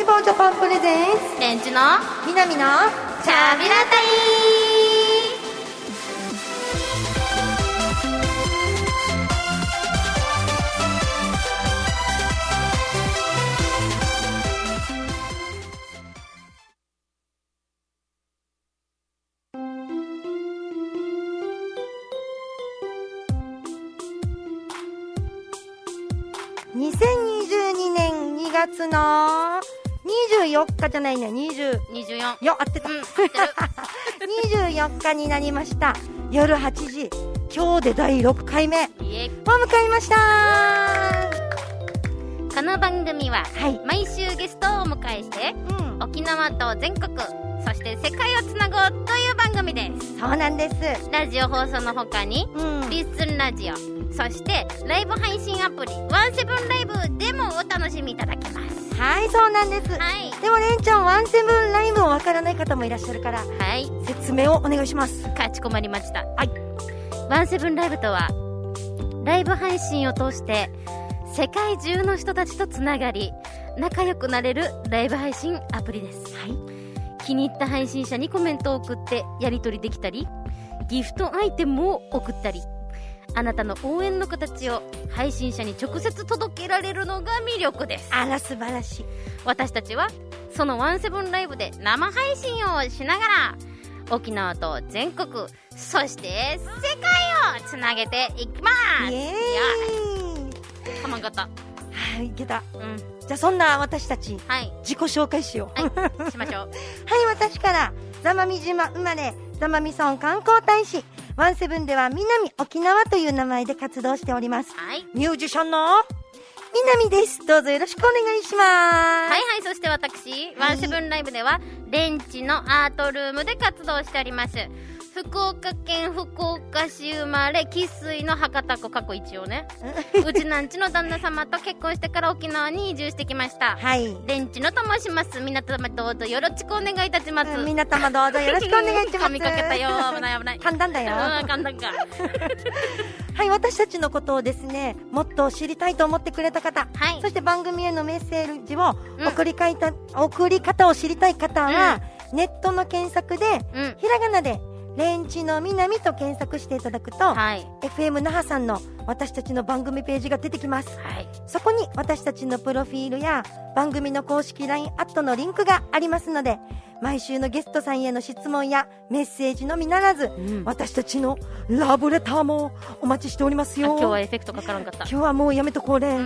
フォージャパンプレゼンスレンチのみなみのチャビラタイ。 2022年2月の24日じゃないね、 24 よ、合ってた、24日になりました。夜8時、今日で第6回目を迎えました。 この番組は、 はい、 毎週ゲストをお迎えして、沖縄と全国そして世界をつなごうという番組です。 そうなんです。 ラジオ放送の他に、リッスンラジオ、そしてライブ配信アプリワンセブンライブでもお楽しみいただけます。 はい、そうなんです、 はい、 でもレンちゃん、ワンセブンライブをわからない方もいらっしゃるから、 はい、 説明をお願いします。 かしこまりました。 はい、 ワンセブンライブとは、ライブ配信を通して世界中の人たちとつながり仲良くなれるライブ配信アプリです。 はい、 気に入った配信者にコメントを送ってやり取りできたり、ギフトアイテムを送ったり、あなたの応援の形を配信者に直接届けられるのが魅力です。 あら、素晴らしい。 私たちはそのワンセブンライブで生配信をしながら沖縄と全国、そして世界をつなげていきます。 イエーイ。 かまんかった。 はい、いけた。 じゃあそんな私たち、 はい、 自己紹介しよう。 はい、しましょう。 はい、私から座間味島生まれ、座間味村観光大使、ワンセブンでは南沖縄という名前で活動しております。 はい、 ミュージシャンの南です。どうぞよろしくお願いします。 はいはい、そして私、ワンセブンライブではレンチのアートルームで活動しております。福岡県福岡市生まれ、生粋の博多子、過去一応ね。うちなんちの旦那様と結婚してから沖縄に移住してきました。 はい。 レンチのと申します。皆様どうぞよろしくお願いいたします。 皆様どうぞよろしくお願いします。 噛みかけたよ。危ない危ない。 簡単だよ。 簡単か。 はい、私たちのことをですね、もっと知りたいと思ってくれた方、 はい、 そして番組へのメッセージを送り方を知りたい方は、ネットの検索で、ひらがなでレンチの南と検索していただくと、 はい、 FM 那覇さんの私たちの番組ページが出てきます。 はい、 そこに私たちのプロフィールや番組の公式 LINE アットのリンクがありますので、毎週のゲストさんへの質問やメッセージのみならず、私たちのラブレターもお待ちしておりますよ。 今日はエフェクトかからんかった。 今日はもうやめとこうね。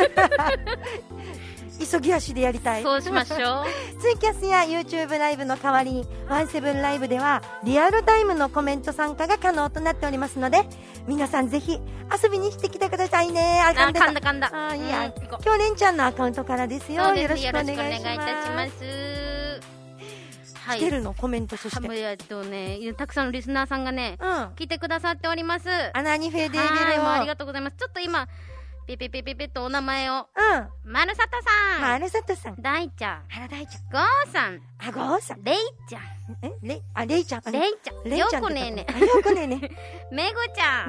急ぎ足でやりたい。 そうしましょう。 ツイキャスや YouTube ライブの代わりに、ワンセブンライブではリアルタイムのコメント参加が可能となっておりますので、皆さんぜひ遊びにしてきてくださいね。 噛んだ。 いや、今日レンちゃんのアカウントからですよ。よろしくお願いします。 よろしくお願いいたします。 来てるのコメント、そしてたくさんのリスナーさんがね、来てくださっております。 アナニフェデーベルをありがとうございます。ちょっと今ピピとお名前を。まるさとさん、大ちゃん、 大ちゃん、 ゴーさん、 ゴーさん、 レイちゃん、 レイちゃん、 よこねーね、めぐちゃん、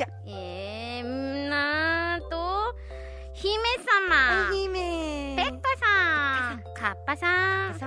と姫様、ペッカさん、カッパさん、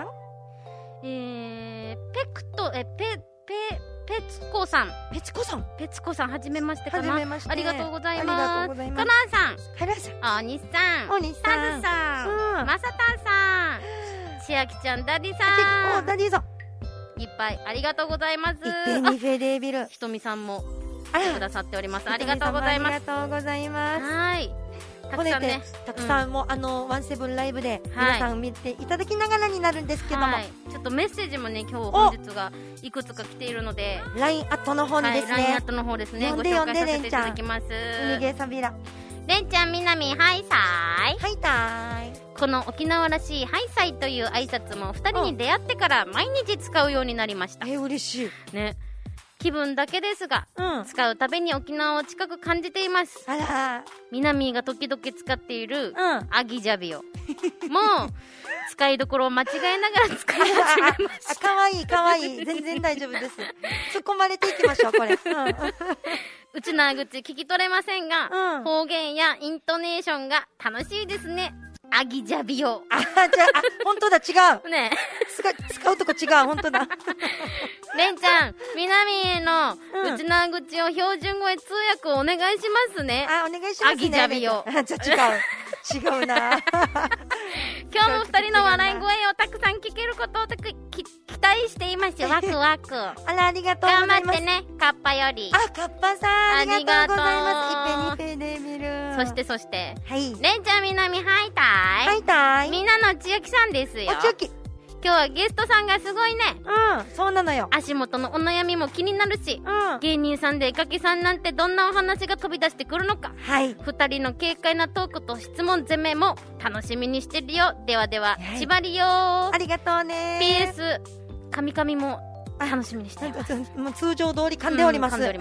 ペツコさん、はじめましてかな。ありがとうございます。かなんさん、おにさん、タズさん、まさたんさん、千秋ちゃん、ダディさん、いっぱいありがとうございます。ひとみさんも来てくださっております。ありがとうございます。はい、たくさんね、 たくさんもワンセブンライブで皆さん見ていただきながらになるんですけども、 ちょっとメッセージもね、今日本日がいくつか来ているので、 LINE アットの方にですね、 LINE アットの方ですね、ご紹介させていただきます。 レンちゃん、みなみ、ハイサイ。 はいたーい。 この沖縄らしいハイサイという挨拶も2人に出会ってから毎日使うようになりました。 嬉しいね。気分だけですが、使うたびに沖縄を近く感じています。みなみが時々使っているアギジャビオも使いどころを間違えながら使い始めました。 かわいい、全然大丈夫です。突っ込まれていきましょう、これ。 うちな口聞き取れませんが、方言やイントネーションが楽しいですね。 アギジャビオ。 本当だ、違う。 ね使うとこ違う、本当だ。 レンちゃん、南への内縄口を標準語へ通訳をお願いしますね。 お願いしますね。 アギジャビオ。 じゃあ違うな。 今日も二人の笑い声をたくさん聞けることを期待しています。ワクワク。 ありがとうございます。 頑張ってね、カッパより。 カッパさん、ありがとうございます。一ペニペで見る。 そして、 はい。 レンちゃん、南、ハイタイ。みんなの千秋さんですよ。 千秋。 今日はゲストさんがすごいね。 そうなのよ。 足元のお悩みも気になるし、芸人さんで絵描きさんなんてどんなお話が飛び出してくるのか。 はい。 二人の軽快なトークと質問攻めも楽しみにしてるよ。では、縛りよー。 ありがとうねー。PS、カミカミも楽しみにしています。 もう通常通り噛んでおります。 はい、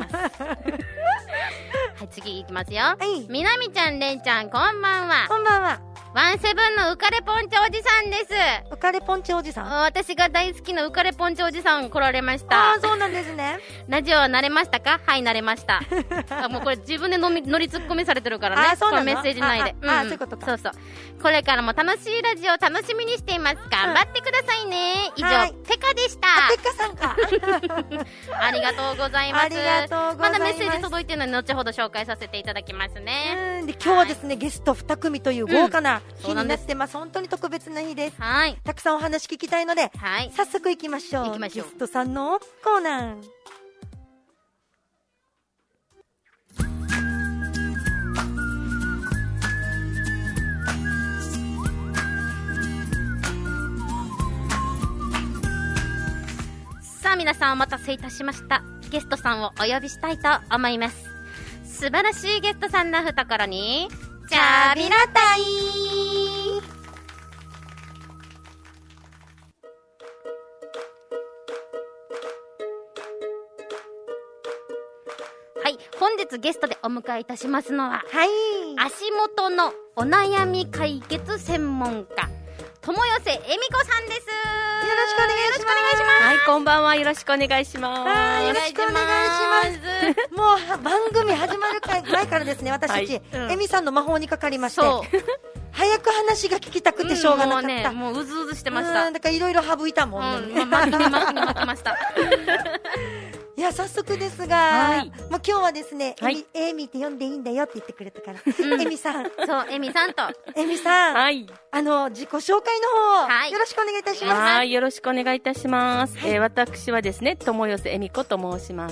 次いきますよ。はい。みなみちゃん、れんちゃん、こんばんは。 こんばんは。 ワンセブンの浮かれポンチおじさんです。 浮かれポンチおじさん。 私が大好きな浮かれポンチおじさん来られました。 そうなんですね。 ラジオは慣れましたか？はい、慣れました。もうこれ自分で乗りツッコミされてるからね。 そうなの？ このメッセージ内で。 そういうことか。 そう。これからも楽しいラジオ楽しみにしています。頑張ってくださいね。以上、ペカでした。 ペカさんか。 ありがとうございます。 ありがとうございます。 まだメッセージ届いてるので後ほど紹介させていただきますね。 で、今日はですね、ゲスト2組という豪華な日になってます。本当に特別な日です。 はい。 たくさんお話聞きたいので、 はい。 早速行きましょう。ゲストさんのコーナー。 さあ皆さんお待たせいたしました。ゲストさんをお呼びしたいと思います。素晴らしいゲストさんの懐にチャビラタイ。はい、本日ゲストでお迎えいたしますのは、 はい、 足元のお悩み解決専門家、友寄恵美子さんです。よろしくお願いします。 はい、こんばんは。よろしくお願いします。 よろしくお願いします。もう番組始まる前からですね、私たち、恵美さんの魔法にかかりまして、早く話が聞きたくてしょうがなかった。 もううずうずしてました。 だからいろいろ省いたもんね。 巻きました。 いや、早速ですが、もう今日はですね、エミって呼んでいいんだよって言ってくれたから、エミさん。 そう、エミさんと。 エミさん。はい。自己紹介の方、よろしくお願いいたします。 はい、よろしくお願いいたします。私はですね、友寄恵美子と申します。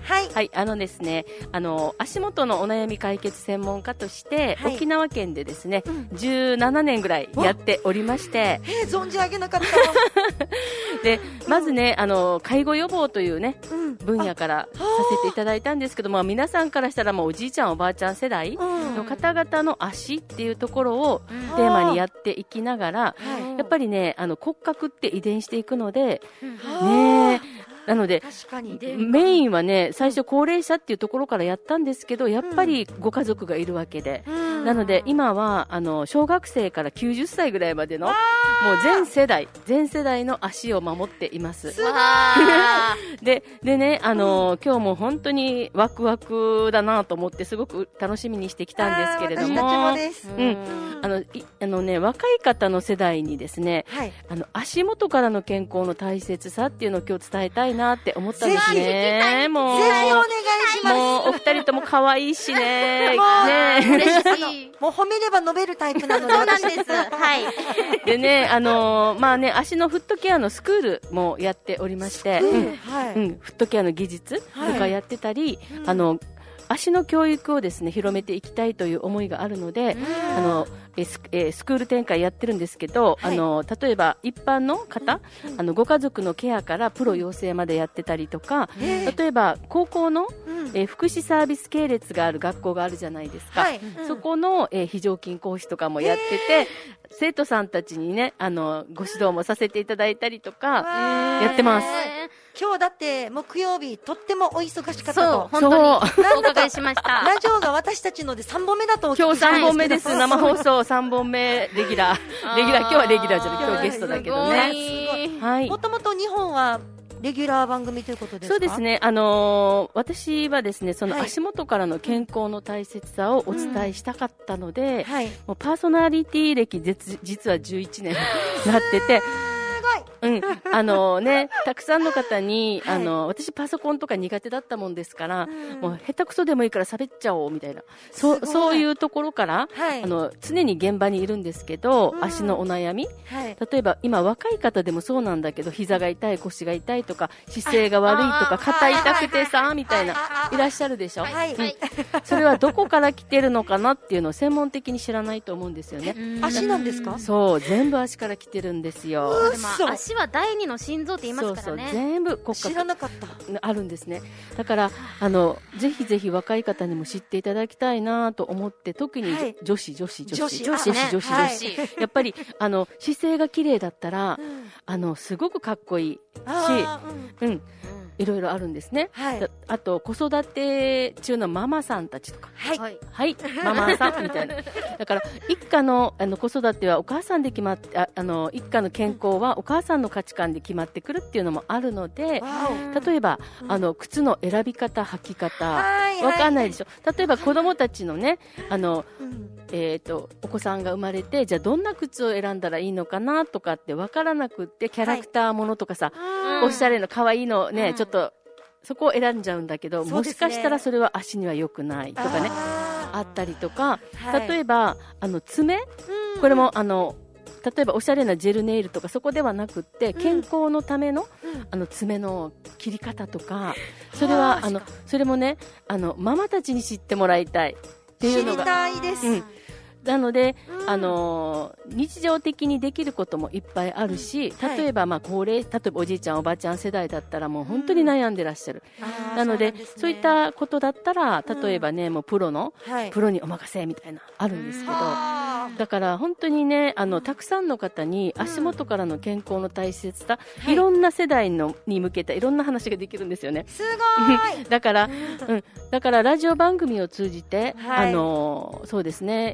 はい。はい、ですね、足元のお悩み解決専門家として、沖縄県でですね、17年ぐらいやっておりまして。 存じ上げなかった。 で、まずね、介護予防というね、分野からさせていただいたんですけども、皆さんからしたらもうおじいちゃんおばあちゃん世代の方々の足っていうところをテーマにやっていきながら、やっぱりね、骨格って遺伝していくので、ね、なのでメインはね、最初高齢者っていうところからやったんですけど、やっぱりご家族がいるわけで、なので今は小学生から90歳ぐらいまでのもう全世代の足を守っています。でね、今日も本当にワクワクだなと思ってすごく楽しみにしてきたんですけれども、若い方の世代にですね、足元からの健康の大切さっていうのを今日伝えたいなって思ったんですね。もうぜひお願いします。 もうお二人とも可愛いしね。 もう褒めれば伸びるタイプなので。 そうなんです。はい。 でね、まあね、足のフットケアのスクールもやっておりまして、フットケアの技術とかやってたり、足の教育をですね広めていきたいという思いがあるので、スクール展開やってるんですけど、例えば一般の方、ご家族のケアからプロ養成までやってたりとか、例えば高校の、福祉サービス系列がある学校があるじゃないですか、そこの、非常勤講師とかもやってて、生徒さんたちにね、ご指導もさせていただいたりとかやってます。 今日だって木曜日とってもお忙しかったと。 そう、本当にお伺いしました。 ラジオが私たちので3本目だとお聞き今日3本目です。生放送3本目レギュラー今日はレギュラーじゃない、今日ゲストだけどね。 もともと日本はレギュラー番組ということですか？ そうですね。私はですね、その足元からの健康の大切さをお伝えしたかったので、もうパーソナリティ歴実は11年なってて、たくさんの方に、私パソコンとか苦手だったもんですから、もう下手くそでもいいから喋っちゃおうみたいな、そういうところから、常に現場にいるんですけど、足のお悩み、例えば今若い方でもそうなんだけど、膝が痛い、腰が痛いとか、姿勢が悪いとか、肩痛くてさ、みたいな、いらっしゃるでしょ。それはどこから来てるのかなっていうのを専門的に知らないと思うんですよね。 足なんですか？ そう、全部足から来てるんですよ。 足は第二の心臓って言いますからね。 そう全部骨格知らなかったあるんですね。だからぜひぜひ若い方にも知っていただきたいなと思って、特に女子やっぱり姿勢が綺麗だったら、すごくかっこいいし、いろいろあるんですね。あと子育て中のママさんたちとか、ママさんみたいな。だから一家の子育てはお母さんで決まって、一家の健康はお母さんの価値観で決まってくるっていうのもあるので、例えば靴の選び方、履き方、わかんないでしょ。例えば子供たちのね、お子さんが生まれて、じゃあどんな靴を選んだらいいのかなとかってわからなくって、キャラクターものとかさ、おしゃれな可愛いのね、ちょっとそこを選んじゃうんだけど、もしかしたらそれは足には良くないとかね、あったりとか、例えば爪、これも例えばおしゃれなジェルネイルとかそこではなくって、健康のための爪の切り方とか、それはそれもね、ママたちに知ってもらいたいっていうのが、 知りたいです。 なので、日常的にできることもいっぱいあるし、例えば例えばおじいちゃんおばあちゃん世代だったらもう本当に悩んでらっしゃる。なので、そういったことだったら、例えばね、もうプロにお任せみたいなあるんですけど、だから本当にね、たくさんの方に足元からの健康の大切さ、いろんな世代に向けたいろんな話ができるんですよね。 すごい。 だからラジオ番組を通じて、そうですね、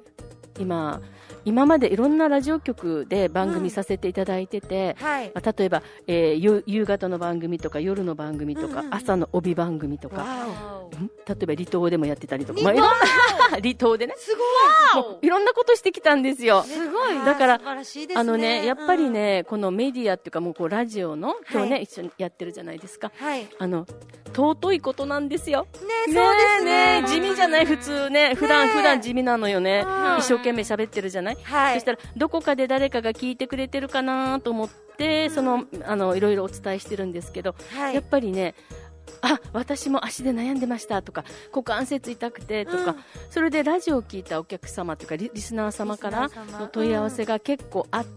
今までいろんなラジオ局で番組させていただいてて、例えば、夕方の番組とか夜の番組とか、朝の帯番組とか、例えば離島でもやってたりとか、いろんな離島でね、 すごい、 いろんなことしてきたんですよ。 すごい。 だから素晴らしいですね。 やっぱりね、このメディアっていうか、もうこうラジオの今日ね、一緒にやってるじゃないですか。尊いことなんですよ。 ね、そうですね。 地味じゃない、普通ね、普段地味なのよね。一生懸命喋ってるじゃない。そしたらどこかで誰かが聞いてくれてるかなと思って、いろいろお伝えしてるんですけど、やっぱりね、私も足で悩んでましたとか、股関節痛くてとか、それでラジオを聞いたお客様とかリスナー様からの問い合わせが結構あって、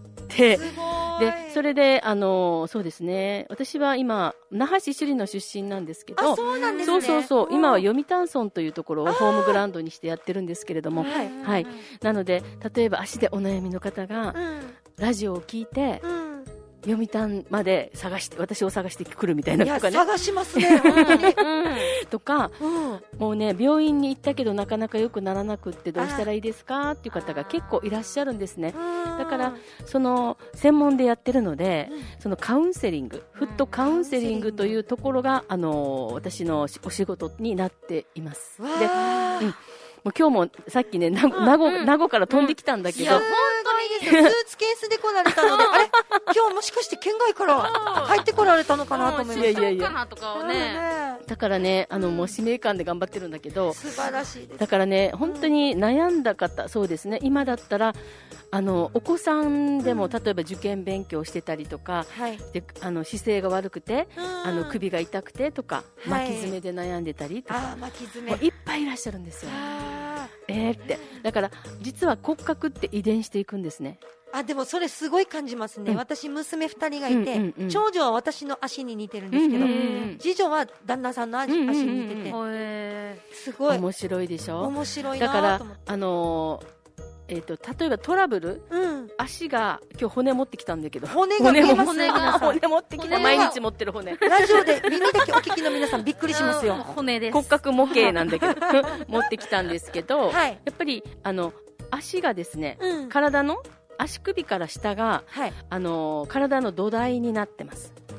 でそれでそうですね、私は今那覇市首里の出身なんですけど、 そうなんですね。 そう今は読谷村というところをホームグラウンドにしてやってるんですけれども、なので例えば足でお悩みの方がラジオを聞いて、読谷まで私を探してくるみたいなとかね。 探しますね、本当に。 とか、もうね、病院に行ったけどなかなか良くならなくってどうしたらいいですかっていう方が結構いらっしゃるんですね。だから専門でやってるので、そのカウンセリング、フットカウンセリングというところが私のお仕事になっています。で、もう今日もさっきね、名護から飛んできたんだけど、 スーツケースで来られたので、あれ今日もしかして県外から帰ってこられたのかなと思いました。 いやだからね、もう使命感で頑張ってるんだけど、 素晴らしいです。 だからね、本当に悩んだ方、そうですね、今だったらお子さんでも、例えば受験勉強してたりとか、で姿勢が悪くて首が痛くてとか、巻き爪で悩んでたりとか、いっぱいいらっしゃるんですよ。ってだから実は骨格って遺伝していくんですね。 でもそれすごい感じますね。私娘2人がいて、長女は私の足に似てるんですけど、次女は旦那さんの足に似てて、すごい面白いでしょ。 面白いなと思って。 だから例えばトラブル、足が今日骨持ってきたんだけど、 骨が見えますね。 骨持ってきた、毎日持ってる骨。 ラジオで耳だけお聞きの皆さんびっくりしますよ。 骨です。 骨格模型なんだけど持ってきたんですけど、やっぱり足がですね、体の足首から下が、体の土台になってます。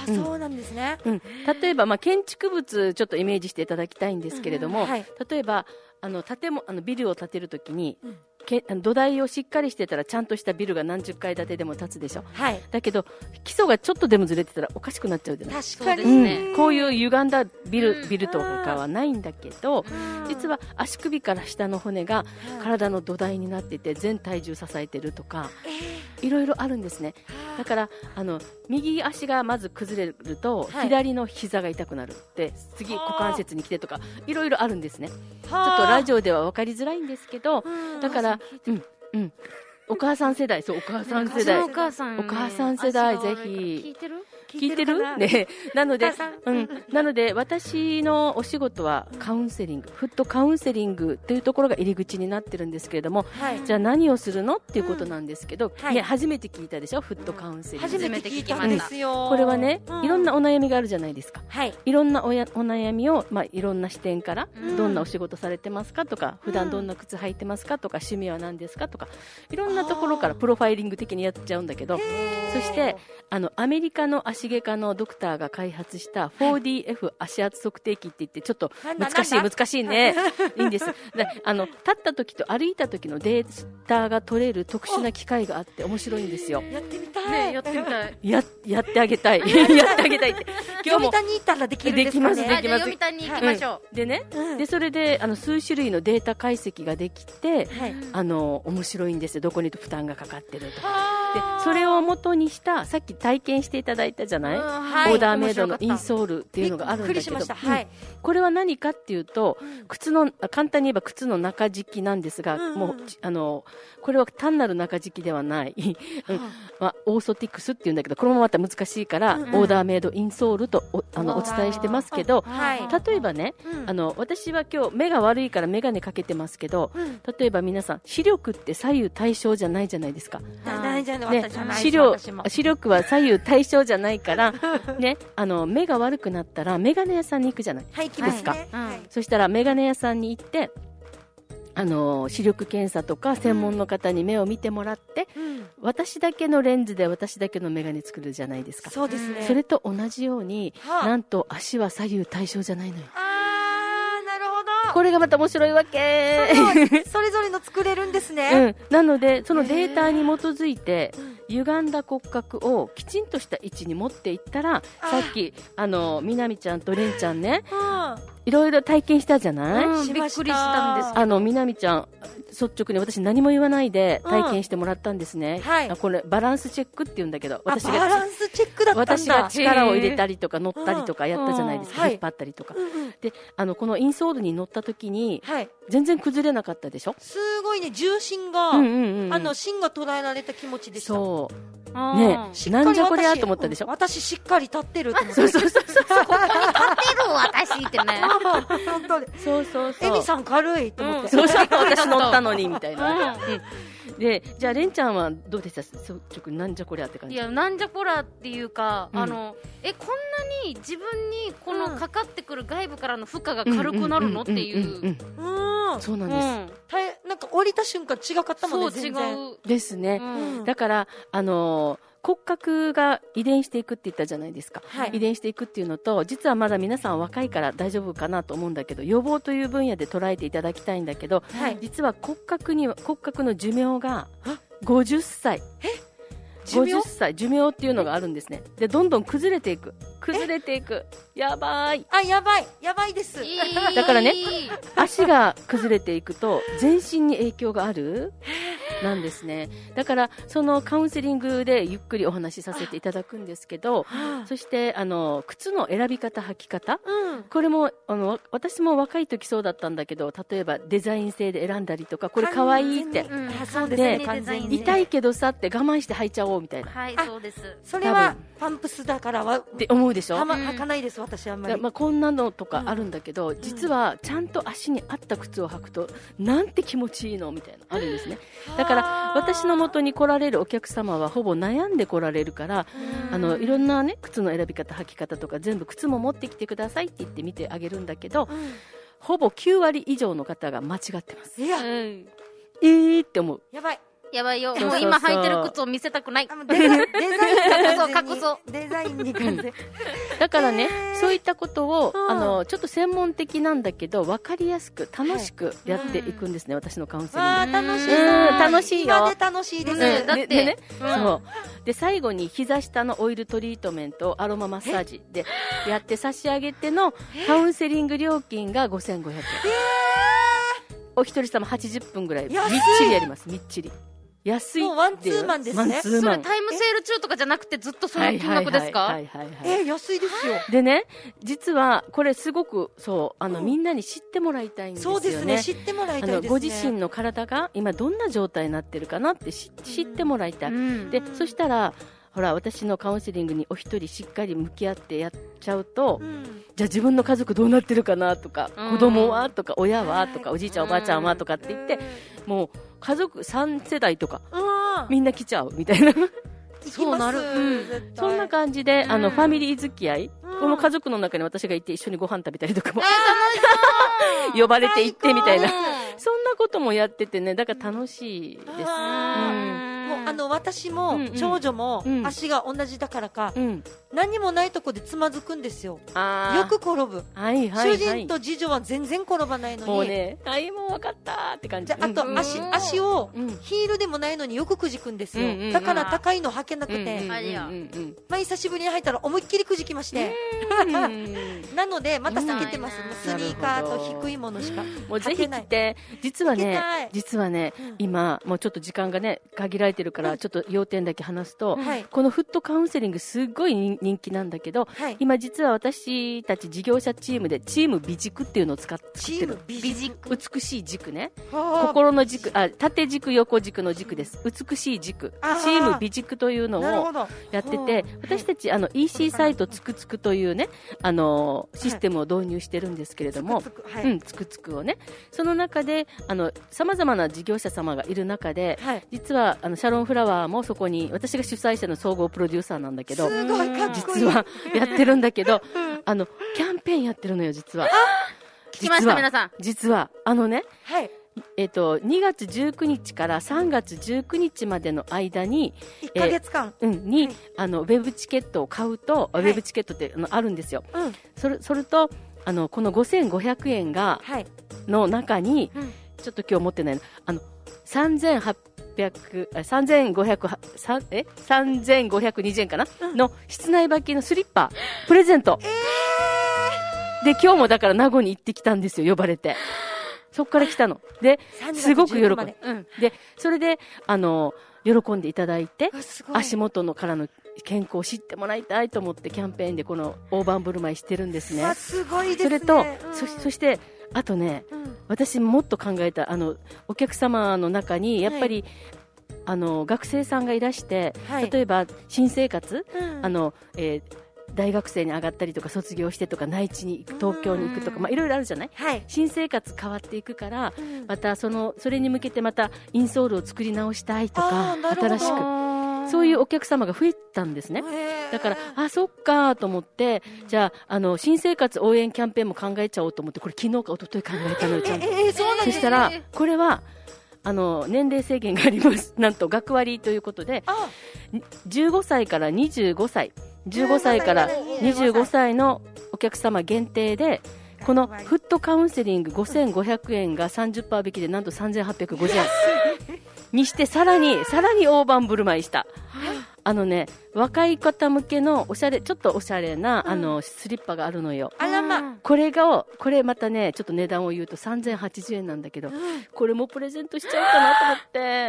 そうなんですね。 例えば、建築物ちょっとイメージしていただきたいんですけれども、例えばビルを建てるときに、土台をしっかりしてたらちゃんとしたビルが何十階建てでも建つでしょ、だけど基礎がちょっとでもずれてたらおかしくなっちゃうじゃない。 確かに、 こういう歪んだビルとかはないんだけど、実は足首から下の骨が体の土台になっていて全体重支えてるとか、いろいろあるんですね。だから右足がまず崩れると、左の膝が痛くなるって次股関節に来てとかいろいろあるんですね。ちょっとラジオでは分かりづらいんですけど、だからお母さん世代、お母さん世代、お母さん世代、ぜひ聞いてるね。なので私のお仕事はカウンセリング、フットカウンセリングというところが入り口になってるんですけれども、じゃあ何をするのっていうことなんですけど、初めて聞いたでしょ、フットカウンセリング。 初めて聞いたんですよ。 これはね、いろんなお悩みがあるじゃないですか。いろんなお悩みを、いろんな視点から、どんなお仕事されてますかとか、普段どんな靴履いてますかとか、趣味は何ですかとか、いろんなところからプロファイリング的にやっちゃうんだけど、そしてアメリカの足外科のドクターが開発した 4DF 足圧測定器って言って、ちょっと難しいね。いいんです。で立った時と歩いた時のデータが取れる特殊な機械があって面白いんですよ。 やってみたい。 やってあげたい。やってあげたいって。 読谷に行ったらできるんですかね。 できます。読谷に行きましょう。でね、それで数種類のデータ解析ができて、面白いんですよ。どこに負担がかかってるとか。でそれを元にしたさっき体験していただいたじゃない、オーダーメイドのインソールっていうのがあるんだけど、これは何かっていうと、簡単に言えば靴の中敷きなんですが、もうこれは単なる中敷きではないオーソティクスっていうんだけど、これもまた難しいから、オーダーメイドインソールとお伝えしてますけど、例えばね、私は今日目が悪いから眼鏡かけてますけど、例えば皆さん視力って左右対称じゃないじゃないですか。視力は左右対称じゃないからね、目が悪くなったら眼鏡屋さんに行くじゃないですか。そしたら眼鏡屋さんに行って視力検査とか専門の方に目を見てもらって、私だけのレンズで私だけの眼鏡作るじゃないですか。 そうですね。 それと同じように、なんと足は左右対称じゃないのよ。 なるほど。 これがまた面白いわけ。 それぞれの作れるんですね。 なのでそのデータに基づいて、歪んだ骨格をきちんとした位置に持っていったら、さっきみなみちゃんとれんちゃんね、いろいろ体験したじゃない。 びっくりしたんです。 みなみちゃん率直に私何も言わないで体験してもらったんですね。これバランスチェックって言うんだけど、 バランスチェックだったんだ。 私が力を入れたりとか乗ったりとかやったじゃないですか。引っ張ったりとかで、このインソールに乗った時に全然崩れなかったでしょ。 すごいね、重心が芯が捉えられた気持ちでした。 そうね、なんじゃこりゃと思ったでしょ。 私しっかり立ってると思って。 そうここに立ってる私ってね。 本当に。 そうエミさん軽いと思って。 私乗ったのにみたいな。で、じゃあれんちゃんはどうでした？率直になんじゃこりゃって感じ。 いや、なんじゃこりゃっていうか、こんなに自分にこのかかってくる外部からの負荷が軽くなるのっていう。 そうなんです。 なんか降りた瞬間違かったもんね。 そう、違うですね。だから骨格が遺伝していくって言ったじゃないですか。遺伝していくっていうのと、実はまだ皆さん若いから大丈夫かなと思うんだけど、予防という分野で捉えていただきたいんだけど、実は骨格の寿命が50歳。50歳寿命っていうのがあるんですね。で、どんどん崩れていく。やばい。 やばいです。 だからね、足が崩れていくと全身に影響があるなんですね。だからそのカウンセリングでゆっくりお話しさせていただくんですけど、そして靴の選び方、履き方、これも私も若い時そうだったんだけど、例えばデザイン性で選んだりとか、これ可愛いって、で痛いけどさって我慢して履いちゃおうみたいな。 はい、そうです。 それはパンプスだからはって思うでしょ。 履かないです、私あんまり。 こんなのとかあるんだけど、実はちゃんと足に合った靴を履くとなんて気持ちいいのみたいなあるんですね。だから私の元に来られるお客様はほぼ悩んで来られるから、いろんなね、靴の選び方、履き方とか全部靴も持ってきてくださいって言って見てあげるんだけど、ほぼ9割以上の方が間違ってます。 いや、 って思う。 やばい。 やばいよ。もう今履いてる靴を見せたくない。 デザイン隠そう。 デザインに関して。 だからね、そういったことを、ちょっと専門的なんだけど、分かりやすく、楽しくやっていくんですね、私のカウンセリング。 楽しい。 楽しいよ。 今で楽しいです。 だってね、そう。で、最後に膝下のオイルトリートメントをアロママッサージでやって差し上げてのカウンセリング料金が5500円。お一人様80分ぐらいみっちりやります。みっちり安い。 もうワンツーマンですね。 それタイムセール中とかじゃなくてずっとその金額ですか？ 安いですよ。 でね、実はこれすごくそうみんなに知ってもらいたいんですよね。 そうですね、知ってもらいたいですね。 ご自身の体が今どんな状態になってるかなって知ってもらいたい。で、そしたらほら私のカウンセリングにお一人しっかり向き合ってやっちゃうと、じゃあ自分の家族どうなってるかなとか、子供はとか親はとか、おじいちゃんおばあちゃんはとかって言って、もう家族3世代とかみんな来ちゃうみたいな。 そうなる。 そんな感じでファミリー付き合い、この家族の中に私がいて一緒にご飯食べたりとかも呼ばれて行ってみたいな、そんなこともやっててね、だから楽しいです。 私も長女も足が同じだからか、何もないとこでつまずくんですよ。よく転ぶ。主人と次女は全然転ばないのに。 もうね、もう分かったって感じ。 あと足をヒールでもないのによくくじくんですよ。だから高いの履けなくて、久しぶりに履いたら思いっきりくじきまして。なのでまた避けてます。スニーカーと低いものしか履けない。 もうぜひ来て。実はね、今もうちょっと時間がね限られてるからちょっと要点だけ話すと、このフットカウンセリングすごい人気なんだけど、今実は私たち事業者チームでチーム美軸っていうのを使ってる。美軸、美しい軸ね、心の軸、縦軸横軸の軸です。美しい軸、チーム美軸というのをやってて、私たちEC サイトつくつくというねシステムを導入してるんですけれども、つくつくをね、その中で様々な事業者様がいる中で、実はシャロンフラワーもそこに、私が主催者の総合プロデューサーなんだけど、実はやってるんだけど、キャンペーンやってるのよ、実は。 聞きました、皆さん。 実は2月19日から3月19日までの間に 1ヶ月間にウェブチケットを買うと、ウェブチケットってあるんですよ。それとこの5500円がの中に、ちょっと今日持ってないの3520円かな、の室内履きのスリッパプレゼント、で今日もだから名護に行ってきたんですよ、呼ばれて。そこから来たのですごく喜んで、でそれで喜んでいただいて、足元のからの健康を知ってもらいたいと思ってキャンペーンでこの大盤振る舞いしてるんですね。 すごいですね。 それとそしてあとね、私もっと考えたお客様の中にやっぱり、学生さんがいらして、例えば新生活、大学生に上がったりとか卒業してとか内地に行く、東京に行くとか、いろいろあるじゃない、新生活変わっていくから、またそれに向けてまたインソールを作り直したいとか、新しくそういうお客様が増えたんですね。だからそっかと思って、じゃあ新生活応援キャンペーンも考えちゃおうと思って、これ昨日か一昨日考えたのよ、ちゃんと。そしたらこれは年齢制限があります。なんと学割ということで、15歳から25歳15歳から25歳のお客様限定で、このフットカウンセリング5500円が 30% 引きでなんと3850円にして、さらに大盤振る舞いした。若い方向けのちょっとおしゃれなスリッパがあるのよ。これまたね、ちょっと値段を言うと3080円なんだけど、これもプレゼントしちゃおうかなと思って。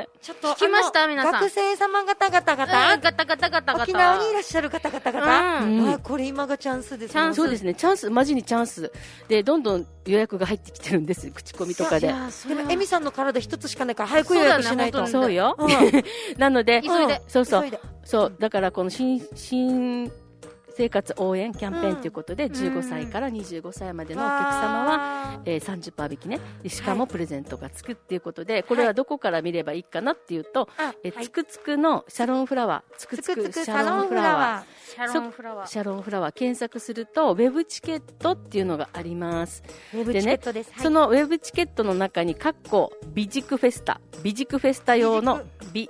ちょっと聞きました、皆さん。 学生様方々沖縄にいらっしゃる方々、これ今がチャンスですね。 そうですね、チャンス、マジにチャンスで、どんどん予約が入ってきてるんです、口コミとかで。 でもエミさんの体一つしかないから早く予約しないと。 そうよ。なので、 急いで。 そうだからこの新生活応援キャンペーンということで、15歳から25歳までのお客様は、30% 引きね。しかもプレゼントがつくっていうことで、これはどこから見ればいいかなっていうと、つくつくのシャロンフラワー、つくつくシャロンフラワー。シャロンフラワー検索するとウェブチケットっていうのがあります。 ウェブチケットです。 そのウェブチケットの中に美軸フェスタ用のウェ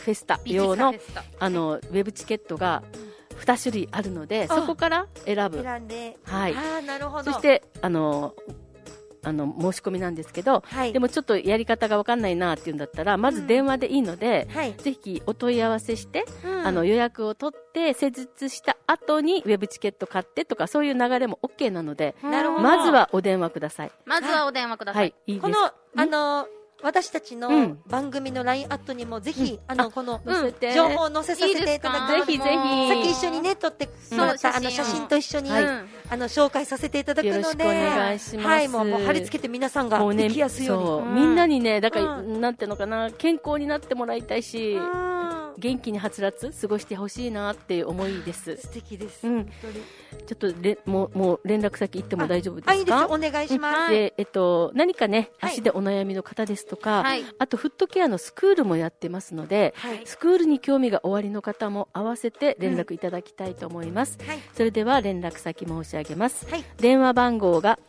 ブチケットが2種類あるので、そこから選んで、はい。 なるほど。 そして申し込みなんですけど、でもちょっとやり方が分かんないなっていうんだったら、まず電話でいいので、ぜひお問い合わせして、予約を取って施術した後にウェブチケット買ってとか、そういう流れも OK なので、まずはお電話ください。 はい、 いいです。 この私たちの番組の LINE アットにもぜひ、この情報を載せさせていただくので、 ぜひぜひ。 さっき一緒にね、撮ってもらった写真と一緒に、紹介させていただくので、よろしくお願いします。 はい、もう貼り付けて皆さんが行きやすいように。 みんなにね、だから、なんていうのかな、健康になってもらいたいし、元気にはつらつ過ごしてほしいなっていう思いです。 素敵です。 ちょっともう連絡先言っても大丈夫ですか？ いいです。お願いします。 で、何かね、足でお悩みの方ですとか、あとフットケアのスクールもやってますので、スクールに興味がおありの方も合わせて連絡いただきたいと思います。それでは連絡先申し上げます。電話番号が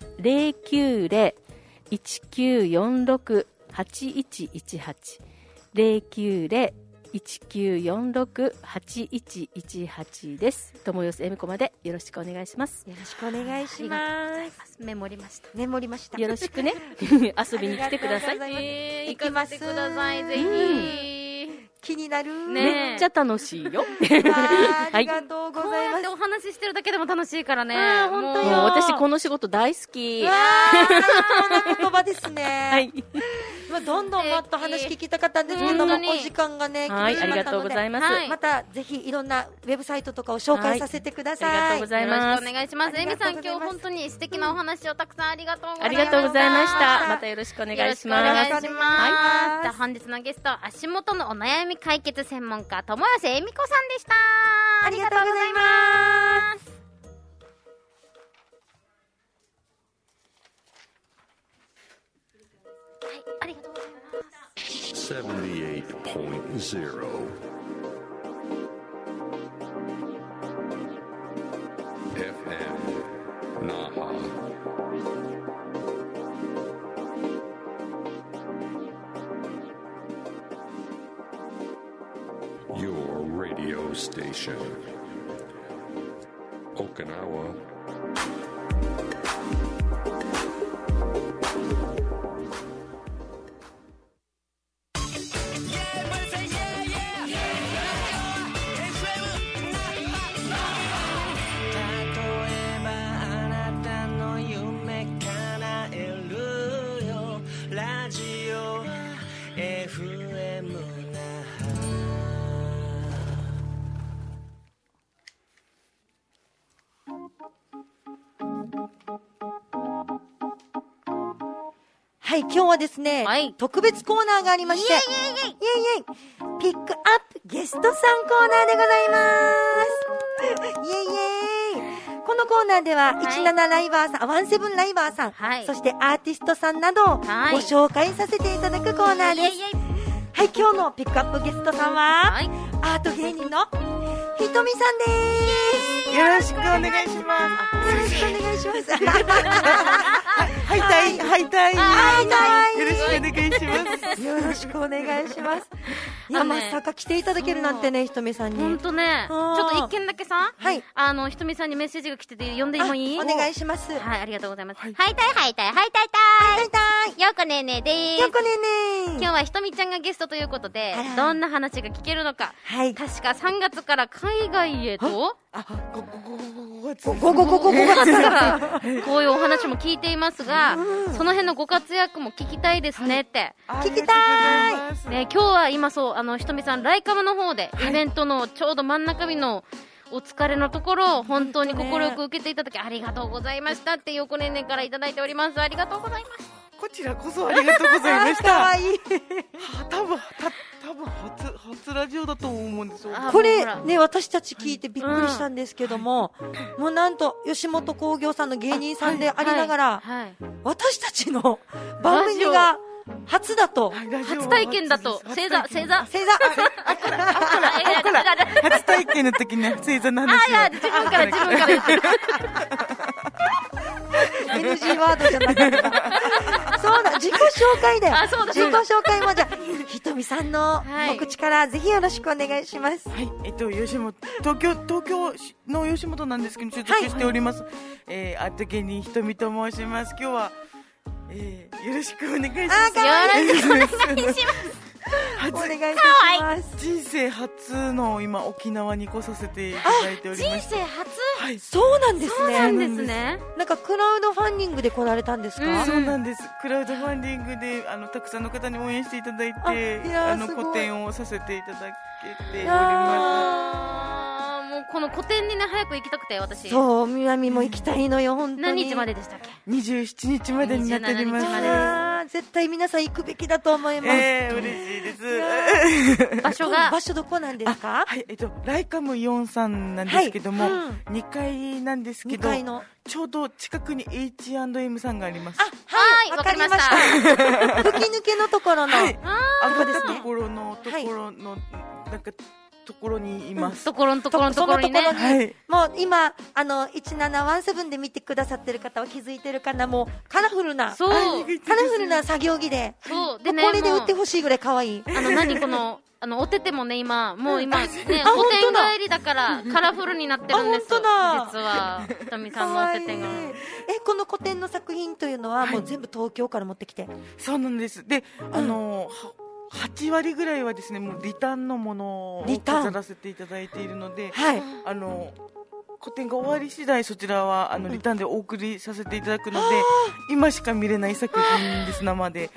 090-1946-8118 090-1946-8118 です。友寄恵美子までよろしくお願いします。 よろしくお願いします。 メモりました。 よろしくね。遊びに来てください。 行きます。ください、ぜひ。 気になる。 めっちゃ楽しいよ。 ありがとうございます。 お話ししてるだけでも楽しいからね。 本当よ。 私この仕事大好き。 この言葉ですね。はい。どんどんもっと話聞きたかったんですけども、お時間がね、 はい、ありがとうございます。 またぜひいろんなウェブサイトとかを紹介させてください。 ありがとうございます。 よろしくお願いします。恵美さん、今日本当に素敵なお話をたくさんありがとうございました。 ありがとうございました。またよろしくお願いします。 お願いします。じゃあ本日のゲスト、足元のお悩み解決専門家、友寄恵美子さんでした。 ありがとうございます。 はい、ありがとうございます。 78.0 FM Naha. Your radio station. Okinawa. はい、今日はですね、特別コーナーがありまして、イエイピックアップゲストさんコーナーでございます。イエイこのコーナーでは、17ライバーさん、17ライバーさん、そしてアーティストさんなどをご紹介させていただくコーナーです。はい、今日のピックアップゲストさんは、アート芸人のひとみさんです。 よろしくお願いします。 よろしくお願いします。 はいたい。よろしくお願いします。 よろしくお願いします。いや、まさか来ていただけるなんてね、ひとみさんに。 ほんとね、ちょっと一件だけさ、ひとみさんにメッセージが来てて、読んでもいい？ お願いします。 はい、ありがとうございます。はいたい。ようこねーねーでーす。 ようこねーねー。 今日はひとみちゃんがゲストということで、どんな話が聞けるのか。確か3月から海外へと、 5月からこういうお話も聞いていますが、その辺のご活躍も聞きたいですねって。 聞きたい。 ね、今日は今そう、ひとみさんライカムの方でイベントのちょうど真ん中日のお疲れのところ、本当に快く受けていただきありがとうございましたって横ねんねんからいただいております。ありがとうございます。 こちらこそありがとうございました。 かわいい。 多分初ラジオだと思うんですよ。 これね、私たち聞いてびっくりしたんですけども、もうなんと吉本興業さんの芸人さんでありながら、私たちの番組が初だと、 初体験だと、星座初体験の時に星座なんですよ。 自分から言ってる。 NG ワードじゃなかった。そうだ、自己紹介だよ。自己紹介もじゃあ、ひとみさんのお口からぜひよろしくお願いします。 はい、吉本、東京の吉本なんですけど、所属しております。アート芸人ひとみと申します。今日は、よろしくお願いします。 よろしくお願いします。 お願いいたします。 人生初の今沖縄に来させていただいておりまして。 人生初？ はい。 そうなんですね。 そうなんですね。 なんかクラウドファンディングで来られたんですか？ そうなんです。クラウドファンディングでたくさんの方に応援していただいて、個展をさせていただけております。 もうこの個展にね早く行きたくて私。 そう、南も行きたいのよ本当に。 何日まででしたっけ ？27日までになっております。 絶対皆さん行くべきだと思います。 嬉しいです。 場所どこなんですか？ はい、ライカム43なんですけども、2階なんですけど、ちょうど近くに H&M さんがあります。 はい、わかりました。 吹き抜けのところの、 上がったところのなんかところにいます。 ところにね。 もう今1717で見てくださってる方は気づいてるかな。もうカラフルな作業着で、これで売ってほしいぐらい可愛い。 何このおててもね今ね個展帰りだからカラフルになってるんです。実はひとみさんのおててが。 この個展の作品というのはもう全部東京から持ってきて。 そうなんです。で8割ぐらいはですね、もうリターンのものを飾らせていただいているので、個展が終わり次第そちらはリターンでお送りさせていただくので、今しか見れない作品です、生で。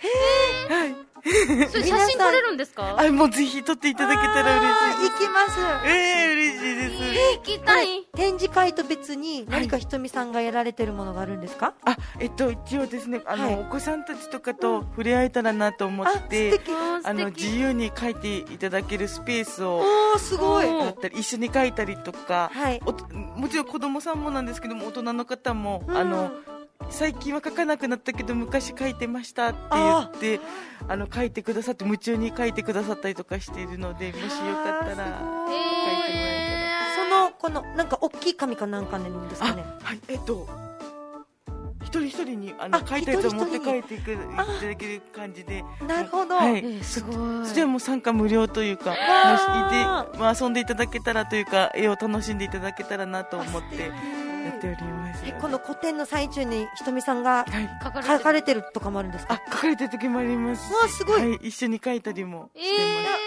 それ写真撮れるんですか？ もうぜひ撮っていただけたら嬉しいです。 行きます。 嬉しいです。 行きたい。 展示会と別に何かひとみさんがやられてるものがあるんですか？ 一応ですね、お子さんたちとかと触れ合えたらなと思って、自由に描いていただけるスペースをだったり、一緒に描いたりとか、もちろん子供さんもなんですけども、大人の方も最近は書かなくなったけど昔書いてましたって言って書いてくださって、夢中に書いてくださったりとかしているので、もしよかったら書いてもらえたら。このなんか大きい紙かなんかなんですかね？ 一人一人に書いたやつを持って帰っていただける感じで。 なるほど。 すごい。それはもう参加無料というか、もし遊んでいただけたらというか、絵を楽しんでいただけたらなと思ってやっております。 この個展の最中にひとみさんが書かれてるとかもあるんですか？ 書かれてる時もあります。 すごい。 一緒に書いたりもしてます。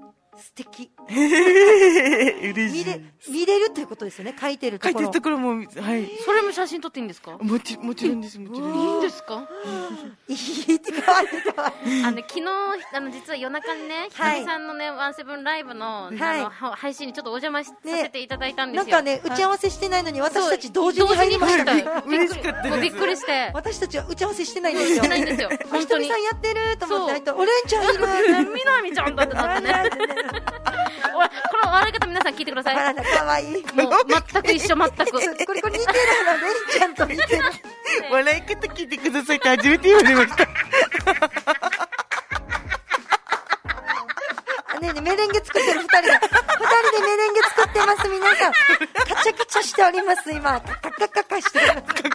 素敵。 嬉しい。 見れるということですよね。書いてるところ。 書いてるところも、 それも写真撮っていいんですか？ もちろんです。もちろん。 いいんですか？ いいってかわいい。 昨日実は夜中にね、ひとみさんのねワンセブンライブの配信にちょっとお邪魔させていただいたんですよ。 なんかね、打ち合わせしてないのに私たち同時に入りました。 嬉しかったです。 びっくりして。 私たちは打ち合わせしてないんですよ。 してないんですよ。 ひとみさんやってると思って入ったら、オレンちゃんいる。 みなみちゃんだってなってね。この笑い方皆さん聞いてください。 かわいい。 もう全く一緒、全く。 これ似てるの、レイちゃんと似てる。 笑い方聞いてくださいって初めて言われました。 メレンゲ作ってる2人でメレンゲ作ってます。皆さんカチャカチャしております。今カカカカしてる。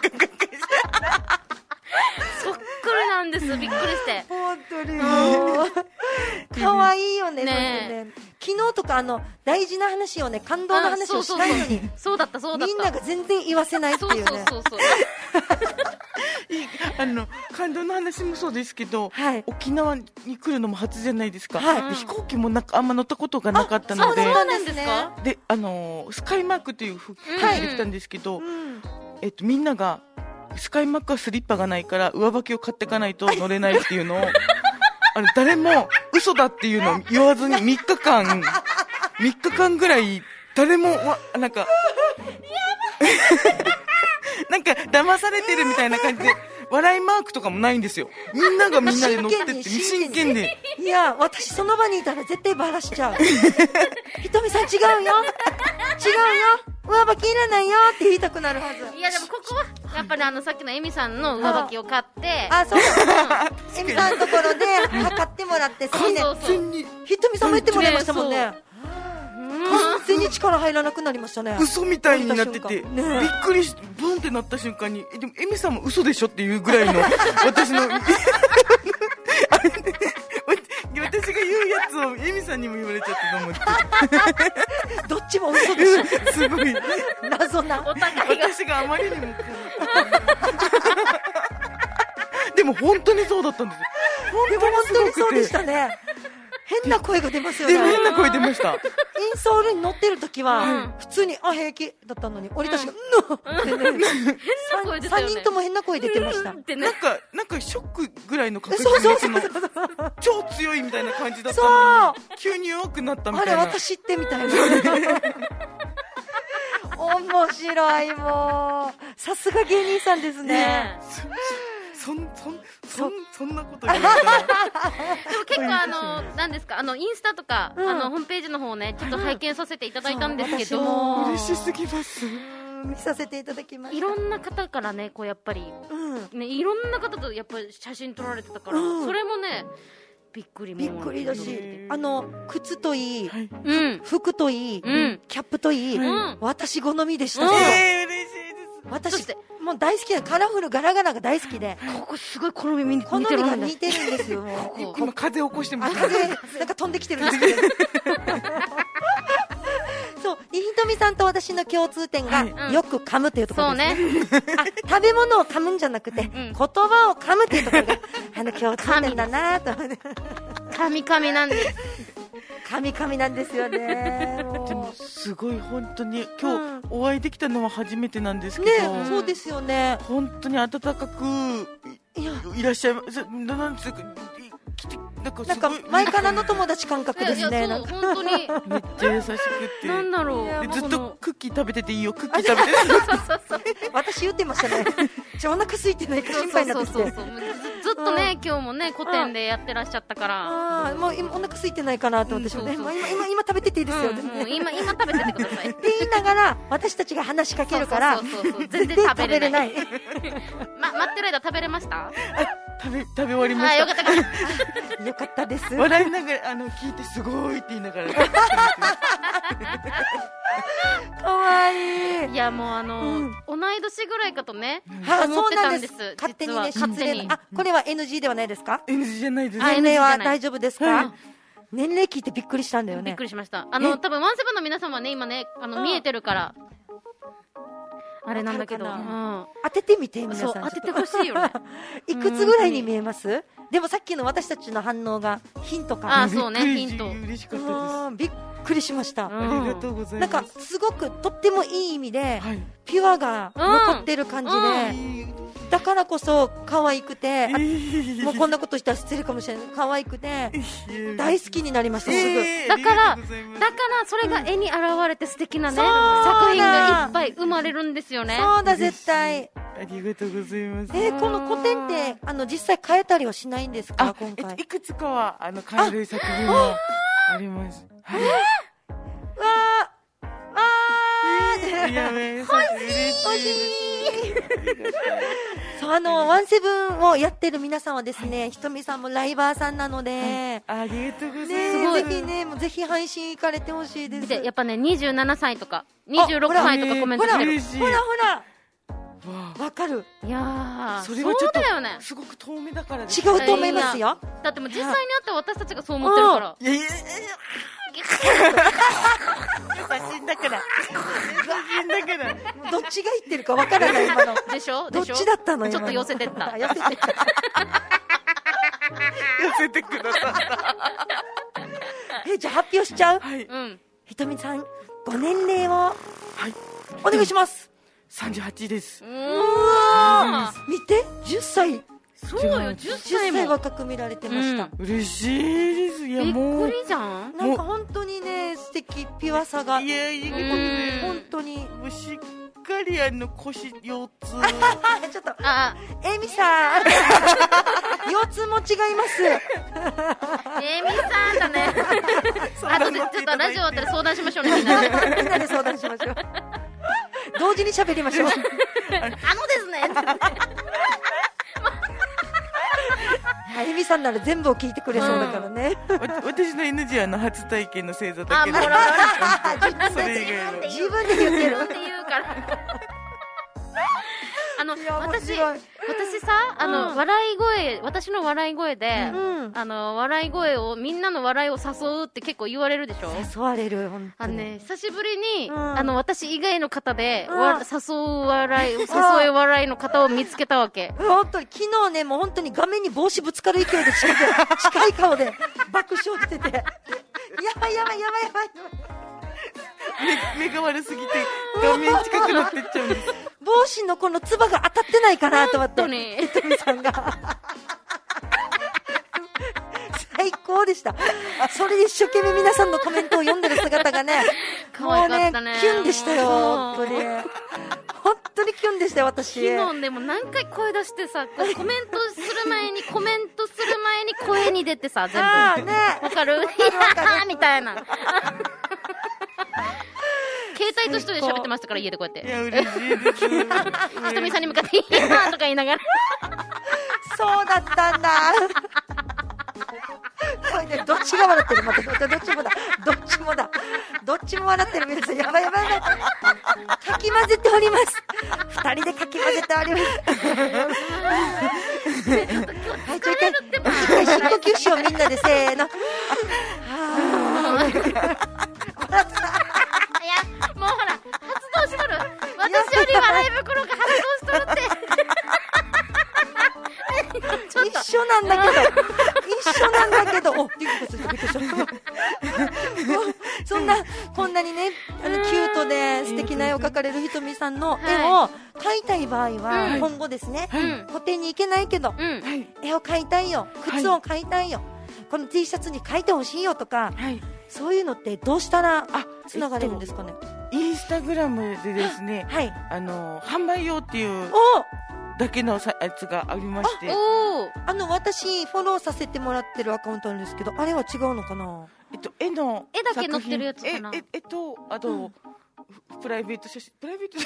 そっくりなんです。びっくりして。 本当にもう可愛いよね。昨日とか大事な話をね、感動の話をしたいのに、 そうだったみんなが全然言わせないっていうね。 感動の話もそうですけど、沖縄に来るのも初じゃないですか。飛行機もあんま乗ったことがなかったので、 そうなんですか？ でスカイマークという服着てきたんですけど、みんながスカイマークはスリッパがないから上履きを買っていかないと乗れないっていうのを誰も嘘だっていうのを言わずに3日間ぐらい誰もなんか騙されてるみたいな感じで笑いマークとかもないんですよ。みんながみんなで乗ってって真剣で。 いや、私その場にいたら絶対バラしちゃう。ひとみさん違うよ。違うよ。上履きいらないよって言いたくなるはず。 いやでもここはやっぱりさっきのエミさんの上履きを買って、 そうエミさんのところで測ってもらって、それでひとみさんも言ってもらいましたもんね。完全に力入らなくなりましたね。 嘘みたいになってて、びっくりしてブンってなった瞬間に、でもエミさんも嘘でしょっていうぐらいの私の私が言うやつをエミさんにも言われちゃったと思って。 どっちも嘘でしょ。 すごい謎な。 私があまりにもでも本当にそうだったんですよ。 本当にそうでしたね。変な声が出ますよね。 変な声出ました。 インソールに乗ってる時は普通に平気だったのに、俺たちがってね、 変な声出たよね。 3人とも変な声出てました。 なんかショックぐらいの確率の超強いみたいな感じだったのに、急に弱くなったみたいな。 あれ私ってみたいな。面白い、もうさすが芸人さんですね。 そんなこと言うから。でも結構何ですか、インスタとか、ホームページの方ね、ちょっと拝見させていただいたんですけども、 嬉しすぎます。 見させていただきました。 いろんな方からね、こうやっぱり、ね、いろんな方とやっぱり写真撮られてたから、それもね、びっくりだし、靴といい、服といい、キャップといい、私好みでした。 嬉しいです。 私もう大好きなカラフルガラガラが大好きで、 ここすごい好み似てるんだ。 好みが似てるんですよ。 今風起こしてます。 風なんか飛んできてるんですけど。そう、ひとみさんと私の共通点が、よく噛むというところですね。食べ物を噛むんじゃなくて、言葉を噛むというところが共通点だなと。 神々なんです。 神々なんですよね。 でもすごい本当に今日お会いできたのは初めてなんですけど、 そうですよね。 本当に温かくいらっしゃいます。なんですか、 なんか前からの友達感覚ですね。 本当にめっちゃ優しくて、 なんだろう、 ずっとクッキー食べてていいよ、クッキー食べてて。 私言ってましたね。お腹空いてないか心配になってきて、 ずっとね、今日もね古典でやってらっしゃったから、 もう今お腹空いてないかなと私もね、今食べてていいですよ。 今食べててくださいって言いながら私たちが話しかけるから、 全然食べれない。待ってる間食べれました？ 食べ終わりました。 よかったです。 笑いながら聞いてすごいって言いながら。 かわいい。 いやもう同い年ぐらいかとね思ってたんです。 勝手にね、失礼。これは NG ではないですか？ NG じゃないです。 年齢は大丈夫ですか？年齢聞いてびっくりしたんだよね。 びっくりしました。多分ワンセブンの皆様はね今ね見えてるからあれなんだけど、 当ててみて皆さん。 当ててほしいよね。 いくつぐらいに見えます？でもさっきの私たちの反応がヒントか。 そうね、ヒント。 嬉しかったです。 びっくりしました。 ありがとうございます。 なんかすごくとってもいい意味でピュアが残ってる感じで、だからこそ可愛くて、もうこんなことしたら失礼かもしれない。可愛くて大好きになりました。すぐ。 だからそれが絵に現れて素敵なね作品がいっぱい生まれるんですよね。 そうだ、絶対。 ありがとうございます。 この古典って実際変えたりはしないんですか？今回いくつかは変える作品もあります。 そう、ワンセブンをやってる皆さんはですね、ひとみさんもライバーさんなので、 ありがとうございます。 ぜひね、ぜひ配信行かれてほしいです。 やっぱね、27歳とか26歳とかコメントしてる。 ほらわかる。 いやー、 それはちょっとそうだよね。 すごく遠目だから違うと思いますよ。 だってもう実際に会って私たちがそう思ってるから。 いや優しいんだからどっちが言ってるかわからない今の。 でしょ？ どっちだったの今の。 ちょっと寄せてった。 寄せてくださった。 じゃあ発表しちゃう？ひとみさんご年齢をお願いします。 38です。 見て、10歳。 そうよ、10歳若く見られてました。 嬉しいです。いや、もうびっくりじゃん。 なんか本当にね、素敵、ピュアさが。本当に。 しっかり腰4つ。 ちょっと、エミさん。腰痛も違います。 エミさんだね。後でちょっとラジオ終わったら相談しましょうね、みんなで。 みんなで相談しましょう。同時に喋りましょう。 ですね。 エミさんなら全部を聞いてくれそうだからね。 私の NG は初体験の星座だけど。それ以外は自分で言ってるって言うから。私さ、私の笑い声で、笑い声を、みんなの笑いを誘うって結構言われるでしょ。 誘われる、本当に。久しぶりに、私以外の方で、誘い笑いの方を見つけたわけ。 本当に、昨日ね、もう本当に画面に帽子ぶつかる勢いで近い顔で爆笑してて、やばい。 目が悪すぎて画面近くなってっちゃうんです。 帽子のこのつばが当たってないかなと思って、ひとみさんが最高でした。それで一生懸命皆さんのコメントを読んでる姿がね、 可愛かったね。 キュンでしたよ、本当にキュンでしたよ、私。 昨日でも何回声出してさ、コメントする前に声に出てさ、全部。わかるみたいな。携帯と一人で喋ってましたから、家でこうやって。 いや、嬉しいです。 ひとみさんに向かって、いいなとか言いながら。 そうだったんだ。これね、どっちが笑ってる？待って、どっちも笑ってる。皆さん、やばい。かき混ぜております。二人でかき混ぜております。はい、ちょっと一回深呼吸しよう、みんなで、せーの。 もうほら、発動しとる。私より笑い袋が発動しとるって。 一緒なんだけど、びっくりした。こんなにね、キュートで素敵な絵を描かれるひとみさんの絵を描いたい場合は、今後ですね、個展に行けないけど、絵を描いたいよ、靴を描いたいよ、この T シャツに描いてほしいよとか、そういうのってどうしたらつながれるんですかね。 インスタグラムでですね、販売用っていうだけのやつがありまして、 私フォローさせてもらってるアカウントなんですけど、あれは違うのかな。 絵だけ載ってるやつかな。 あとプライベート写真、プライベート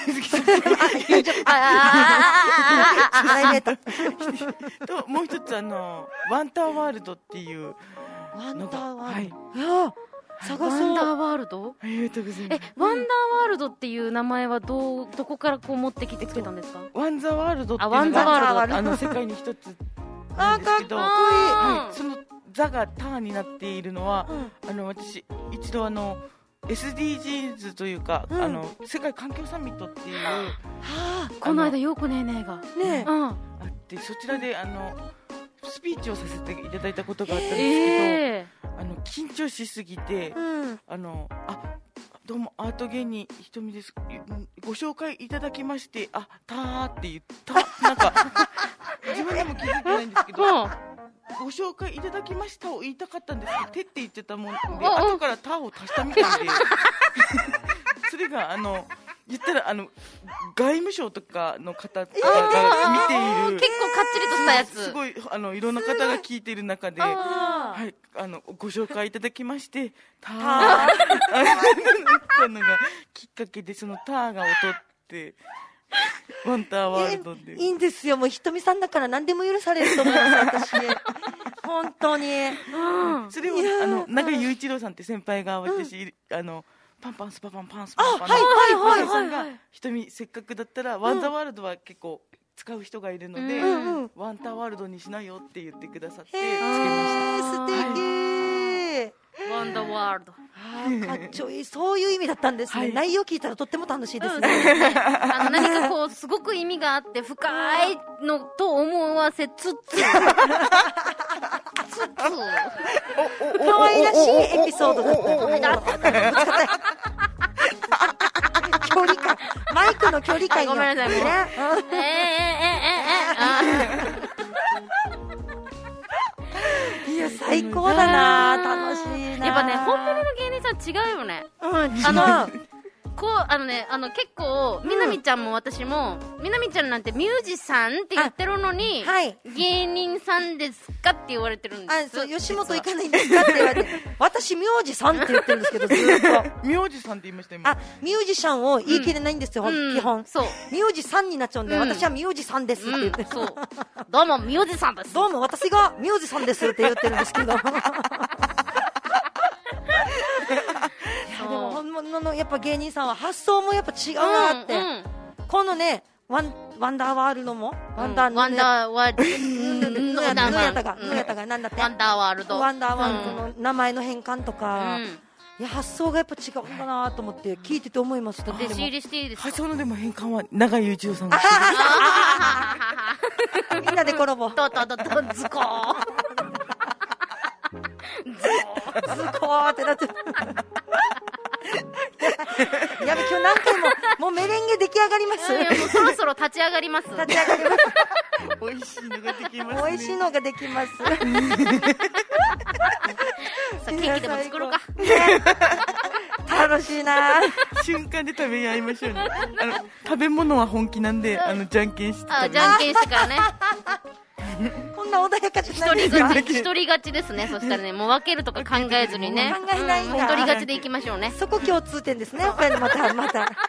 と、もう一つワンターワールドっていうのが、 探そう。 ワンダーワールド？ ありがとうございます。 ワンダーワールドっていう名前はどこからこう持ってきてくれたんですか？ ワンザワールドっていうのが世界に一つなんですけど、そのザがターになっているのは、私一度SDGs というか、世界環境サミットっていう、 この間よくねがあって、そちらでスピーチをさせていただいたことがあったんですけど、緊張しすぎて、どうもアート芸人ひとみです、ご紹介いただきまして、たーって言った、なんか自分でも気づいてないんですけど、ご紹介いただきましたを言いたかったんですけど、手って言ってたもんで、後からたーを足したみたいでそれが言ったら外務省とかの方が見ている、 結構かっちりとしたやつ、 すごいいろんな方が聞いている中で、ご紹介いただきましてターったのがきっかけで、そのターが劣ってワンターワールドでいいんですよ。もうひとみさんだから何でも許されると思います私本当に。 それを永井雄一郎さんって先輩が私、パンパンスパパンパンスパパンのさんが、ひとみせっかくだったらワンダーワールドは結構使う人がいるので、ワンターワールドにしなよって言ってくださってつけました。 素敵。 ワンダーワールド、 かっちょいい。そういう意味だったんですね。内容聞いたらとっても楽しいですね。 何かこうすごく意味があって深いのと思わせつつ可愛らしいエピソードだった。距離感、マイクの距離感よ。 ごめんなさい。 いや最高だな、楽しいな。 やっぱね、本物の芸人さん違うよね。 結構みなみちゃんも私も、みなみちゃんなんてミュージシャンって言ってるのに、芸人さんですかって言われてるんです。 吉本行かないんですかって言われて、私ミュージシャンって言ってるんですけど、ずっとミュージシャンって言いました今。 ミュージシャンを言い切れないんですよ、基本。そうミュージシャンになっちゃうんで、私はミュージシャンですって言って、 そうどうもミュージシャンです、 どうも私がミュージシャンですって言ってるんですけど。でも本物のやっぱ芸人さんは発想もやっぱ違うなって、このねワンダーワールドもワンダーワールドの名前の変換とか、いや発想がやっぱ違うんだなと思って聞いてて思いました。 弟子入りしていいですか？ 発想のでも変換は長井裕一郎さんがみんなで転ぼう。 ズコーズコーってなってる。やべ、今日何回もうメレンゲ出来上がります。 いやもうそろそろ立ち上がります。 立ち上がります。 美味しいのができますね。 美味しいのができます。 さあケーキでも作ろうか。 楽しいな。 瞬間で食べ合いましょうね。食べ物は本気なんでじゃんけんして。 じゃんけんしてからね。 こんな穏やかじゃないですか。 一人勝ちですね。そしたらね、もう分けるとか考えずにね、 考えないんだ。 一人勝ちでいきましょうね。 そこ共通点ですね。やっぱりまた笑う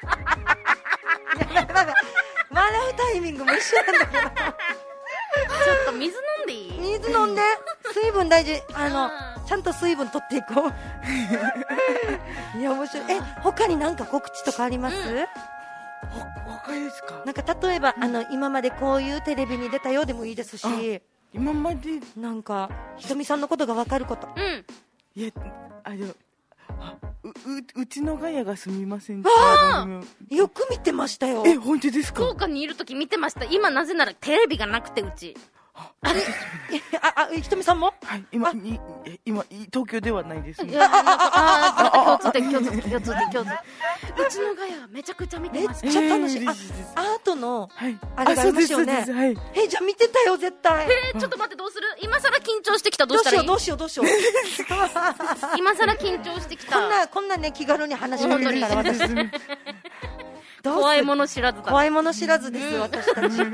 タイミングも一緒なんだけど。ちょっと水飲んでいい？ 水飲んで。水分大事。ちゃんと水分取っていこう。いや面白い。他になんか告知とかあります？ 他ですか？ なんか例えば今までこういうテレビに出たよでもいいですし、 今までなんかひとみさんのことが分かること。 いやうちのガヤがすみません。 よく見てましたよ。 本当ですか？ 福岡にいるとき見てました。今なぜならテレビがなくてうち。 ひとみさんも？ はい、今東京ではないですね。 共通点。うちのガヤめちゃくちゃ見てました。 めっちゃ楽しい。アートのあれがありますよね。じゃあ見てたよ絶対。 ちょっと待ってどうする？今更緊張してきた。どうしたらいい？ どうしよう。 今更緊張してきた。 こんなね気軽に話しかけるから私。 怖いもの知らずだ。 怖いもの知らずです私たち。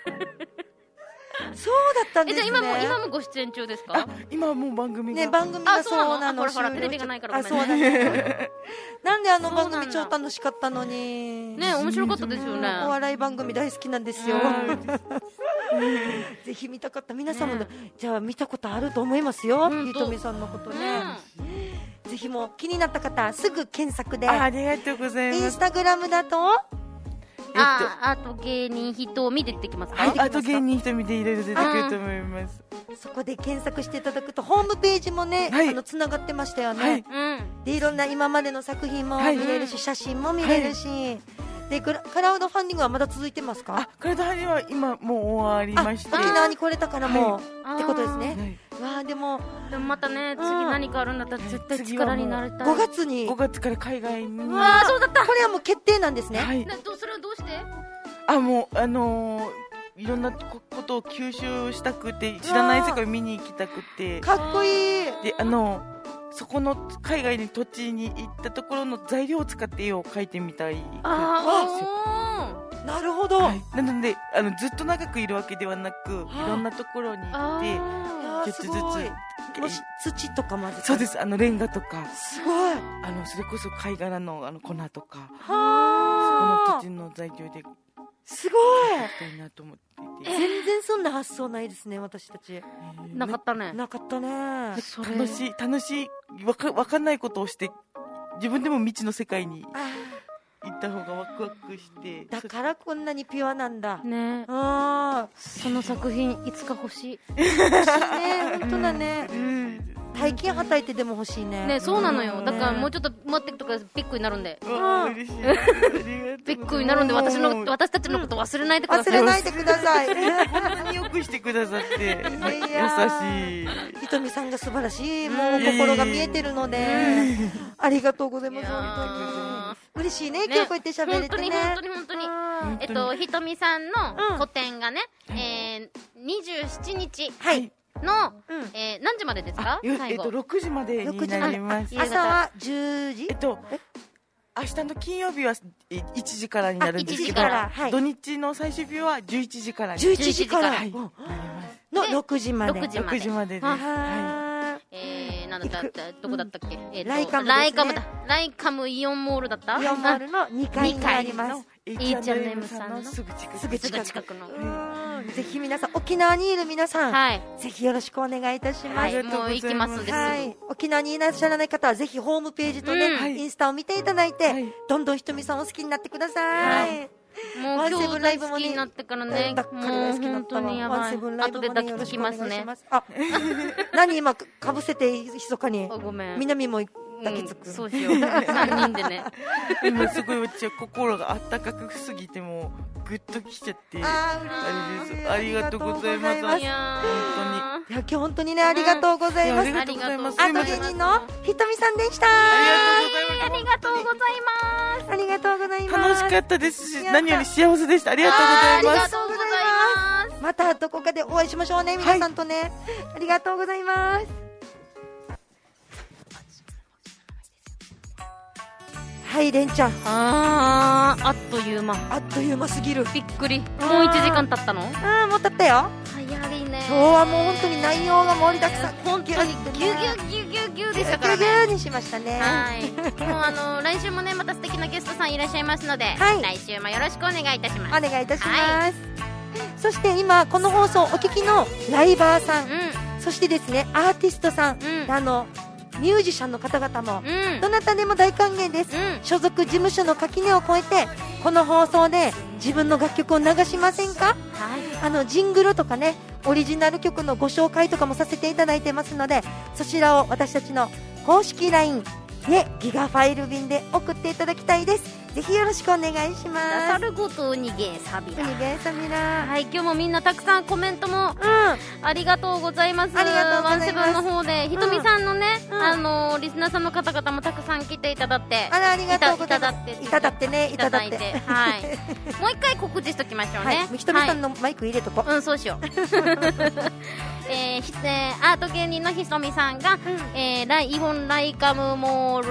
そうだったんですね。 じゃあ今もご出演中ですか？ 今はもう番組がそうなの。ほらテレビがないからごめんね。なんで番組超楽しかったのに。 ね面白かったですよね。 お笑い番組大好きなんですよ。ぜひ見たかった皆さんもじゃあ見たことあると思いますよ。ひとみさんのことね。ぜひもう気になった方すぐ検索で。 ありがとうございます。 インスタグラムだと。 あと芸人ひとみで出てきますか？ あと芸人ひとみでいろいろ出てくると思います。 そこで検索していただくとホームページもねつながってましたよね。でいろんな今までの作品も見れるし写真も見れるし。でクラウドファンディングはまだ続いてますか？ クラウドファンディングは今もう終わりまして、 沖縄に来れたからもうってことですね。でもまたね次何かあるんだったら絶対力になりたい。 5月から海外に。 そうだった。 これはもう決定なんですね。 それはどうして？ もういろんなことを吸収したくて知らない世界を見に行きたくて。 かっこいい。 でそこの海外の土地に行ったところの材料を使って絵を描いてみたい。 なるほど。 なのでずっと長くいるわけではなくいろんなところに行ってちょっとずつ土とかまで。 そうですレンガとかすごいそれこそ貝殻の粉とかそこの土地の材料ですごいたいなと思っていて。 全然そんな発想ないですね私たち。 なかったね。 なかったね。 楽しいわかんないことをして自分でも未知の世界に行った方がワクワクして。 だからこんなにピュアなんだね。その作品いつか欲しい。 欲しいね本当だね。大金はたいてでも欲しいね。 ねそうなのよ。だからもうちょっと待ってとかビッグになるんで。 嬉しい。 ビッグになるんで私たちのこと忘れないでください。 忘れないでください。 本当によくしてくださって優しい。 ひとみさんが素晴らしいもう心が見えてるのでありがとうございます。本当に嬉しいね今日こうやって喋れてね。 本当にひとみさんの個展がね27日の何時までですか？最後 6時までになります。 朝は10時？ 明日の金曜日は1時からになるんですけど、土日の最終日は11時からに。 11時から、 はい、 の6時まで。 6時までです。 なんだったどこだったっけ？ ライカムだ。ライカムイオンモールだった？ イオンモールの2階にあります。 H&M さんのすぐ近くの。 ぜひ皆さん、沖縄にいる皆さん、ぜひよろしくお願いいたします。 もう行きますです。 沖縄にいらっしゃらない方はぜひホームページとね、インスタを見ていただいて、どんどんひとみさんを好きになってください。 もう今日大好きになってからね、もう本当にやばい。後で抱きつきますね。 あ、何今かぶせて密かに。 ごめん。 南も抱きつく。 そうしよう。3人でね。 今すごい私は心があったかくすぎてもうグッときちゃって、あれです。ありがとうございます。本当に。いや今日本当にね、ありがとうございます。 ありがとうございます。 アート芸人のひとみさんでした。 ありがとうございます。 ありがとうございます。 楽しかったですし、何より幸せでした。ありがとうございます。 ありがとうございます。 またどこかでお会いしましょうね、皆さんとね。ありがとうございます。はい、れんちゃん。 あっという間。 あっという間すぎる。 びっくり。もう1時間経ったの？ もう経ったよ。 早いね。 今日はもう本当に内容が盛りだくさん。 本当にギュでしたからね。 ギュにしましたね。 はい。もう来週もね、また素敵なゲストさんいらっしゃいますので、来週もよろしくお願いいたします。 お願いいたします。そして今この放送お聞きのライバーさん、そしてですねアーティストさん、ミュージシャンの方々も、どなたでも大歓迎です。所属事務所の垣根を越えてこの放送で自分の楽曲を流しませんか？ジングルとかね、オリジナル曲のご紹介とかもさせていただいてますので、そちらを私たちの公式 LINE でギガファイル便で送っていただきたいです。ぜひよろしくお願いします。 なさるごとにげさびら。 はい、今日もみんなたくさんコメントも、ありがとうございます。 ありがとうございます。 ワンセブンの方で、ひとみさんのね、リスナーさんの方々もたくさん来ていただって、 ありがとうございます。いただってね、いただいて。 はい。もう一回告知しときましょうね。 ひとみさんのマイク入れとこ。 そうしよう。アート芸人のひとみさんが、ライカムイ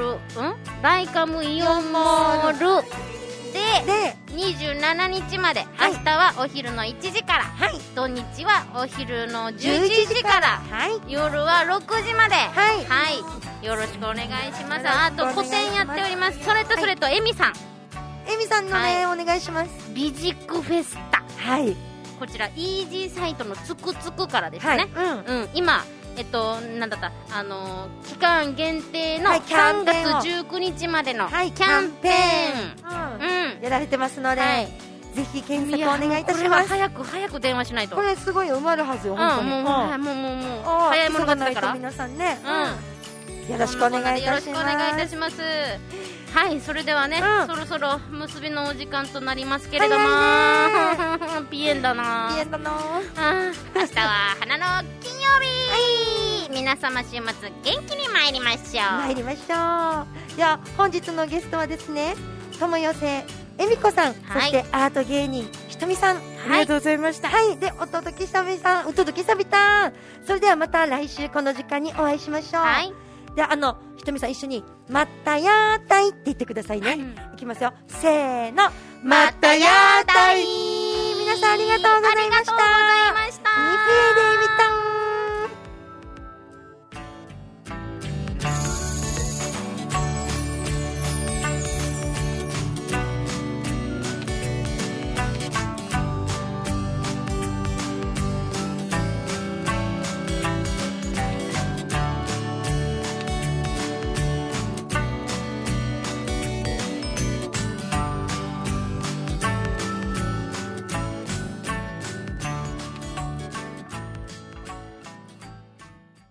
オンモールで27日まで、明日はお昼の1時から、土日はお昼の11時から、夜は6時まで、よろしくお願いします。あと個展やっております。それとエミさんのね、お願いします。 ビジックフェスタ、こちらイージーサイトのつくつくからですね。今なんだった期間限定の3月19日までのキャンペーンやられてますので、ぜひ検索お願いいたします。 早く電話しないと。 これすごい埋まるはずよ、本当に。 もう早いものが来たから皆さんね、よろしくお願いいたします。 はい、それではね、そろそろ結びのお時間となりますけれども、ピエンだな。明日は花の金曜日、皆様週末元気に参りましょう。 では本日のゲストはですね、友寄せ恵美子さん、そしてアート芸人ひとみさん、ありがとうございました。 でお届けさびたん。それではまた来週この時間にお会いしましょう。でひとみさん一緒にまたやーたいって言ってくださいね。いきますよ、せーの、またやーたい。皆さんありがとうございました。